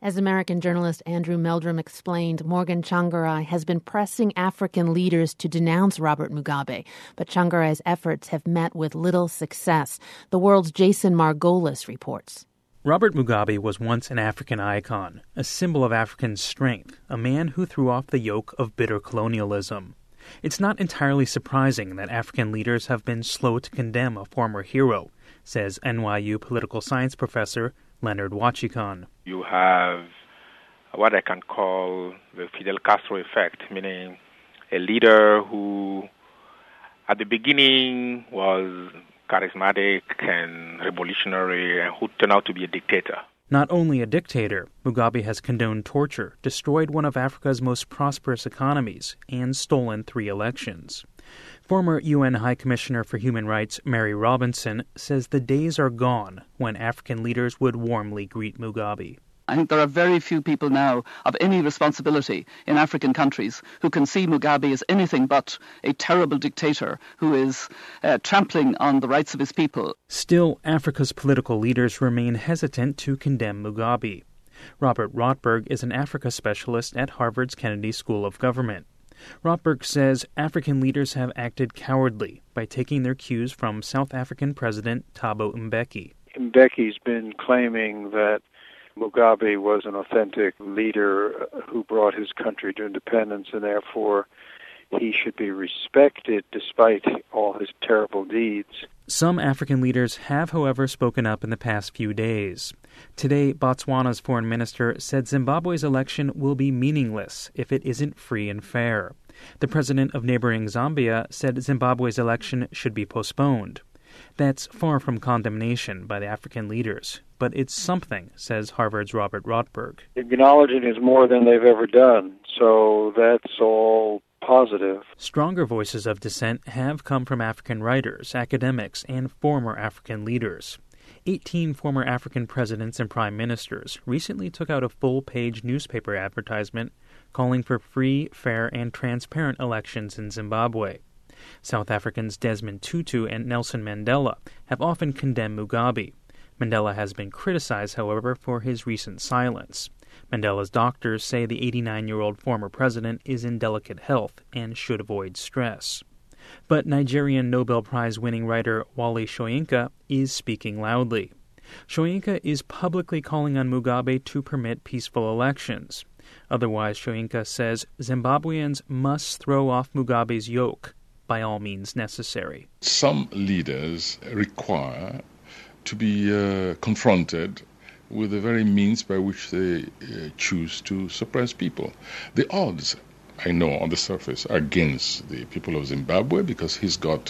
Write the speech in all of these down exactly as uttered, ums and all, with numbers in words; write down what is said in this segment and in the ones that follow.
As American journalist Andrew Meldrum explained, Morgan Tsvangirai has been pressing African leaders to denounce Robert Mugabe, but Tsvangirai's efforts have met with little success. The World's Jason Margolis reports. Robert Mugabe was once an African icon, a symbol of African strength, a man who threw off the yoke of bitter colonialism. It's not entirely surprising that African leaders have been slow to condemn a former hero, says N Y U political science professor Leonard Wachikan. You have what I can call the Fidel Castro effect, meaning a leader who at the beginning was charismatic and revolutionary and who turned out to be a dictator. Not only a dictator, Mugabe has condoned torture, destroyed one of Africa's most prosperous economies, and stolen three elections. Former U N High Commissioner for Human Rights Mary Robinson says the days are gone when African leaders would warmly greet Mugabe. I think there are very few people now of any responsibility in African countries who can see Mugabe as anything but a terrible dictator who is uh, trampling on the rights of his people. Still, Africa's political leaders remain hesitant to condemn Mugabe. Robert Rotberg is an Africa specialist at Harvard's Kennedy School of Government. Rotberg says African leaders have acted cowardly by taking their cues from South African President Thabo Mbeki. Mbeki's been claiming that Mugabe was an authentic leader who brought his country to independence, and therefore he should be respected despite all his terrible deeds. Some African leaders have, however, spoken up in the past few days. Today, Botswana's foreign minister said Zimbabwe's election will be meaningless if it isn't free and fair. The president of neighboring Zambia said Zimbabwe's election should be postponed. That's far from condemnation by the African leaders, but it's something, says Harvard's Robert Rotberg. Acknowledging is more than they've ever done, so that's all positive. Stronger voices of dissent have come from African writers, academics, and former African leaders. Eighteen former African presidents and prime ministers recently took out a full-page newspaper advertisement calling for free, fair, and transparent elections in Zimbabwe. South Africans Desmond Tutu and Nelson Mandela have often condemned Mugabe. Mandela has been criticized, however, for his recent silence. Mandela's doctors say the eighty-nine-year-old former president is in delicate health and should avoid stress. But Nigerian Nobel Prize-winning writer Wole Soyinka is speaking loudly. Soyinka is publicly calling on Mugabe to permit peaceful elections. Otherwise, Soyinka says Zimbabweans must throw off Mugabe's yoke by all means necessary. Some leaders require to be uh, confronted with the very means by which they uh, choose to suppress people. The odds, I know, on the surface are against the people of Zimbabwe because he's got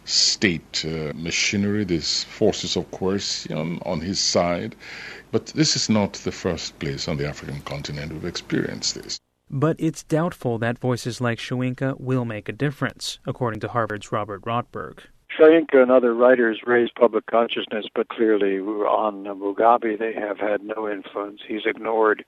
state uh, machinery, these forces of coercion on his side. But this is not the first place on the African continent we've experienced this. But it's doubtful that voices like Soyinka will make a difference, according to Harvard's Robert Rotberg. Soyinka and other writers raise public consciousness, but clearly on Mugabe they have had no influence. He's ignored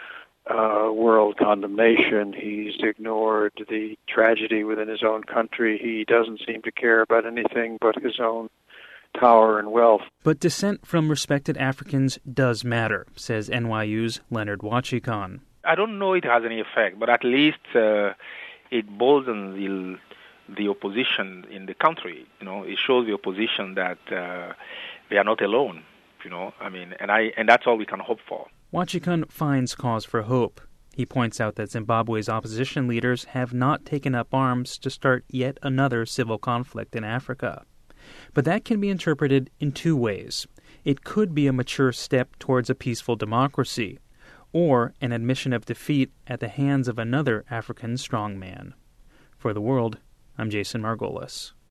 uh, world condemnation. He's ignored the tragedy within his own country. He doesn't seem to care about anything but his own power and wealth. But dissent from respected Africans does matter, says N Y U's Leonard Wachikan. I don't know it has any effect, but at least uh, it boldens the, the opposition in the country. You know, it shows the opposition that uh, they are not alone. You know, I mean, and I and that's all we can hope for. Wachikan finds cause for hope. He points out that Zimbabwe's opposition leaders have not taken up arms to start yet another civil conflict in Africa. But that can be interpreted in two ways. It could be a mature step towards a peaceful democracy, or an admission of defeat at the hands of another African strongman. For The World, I'm Jason Margolis.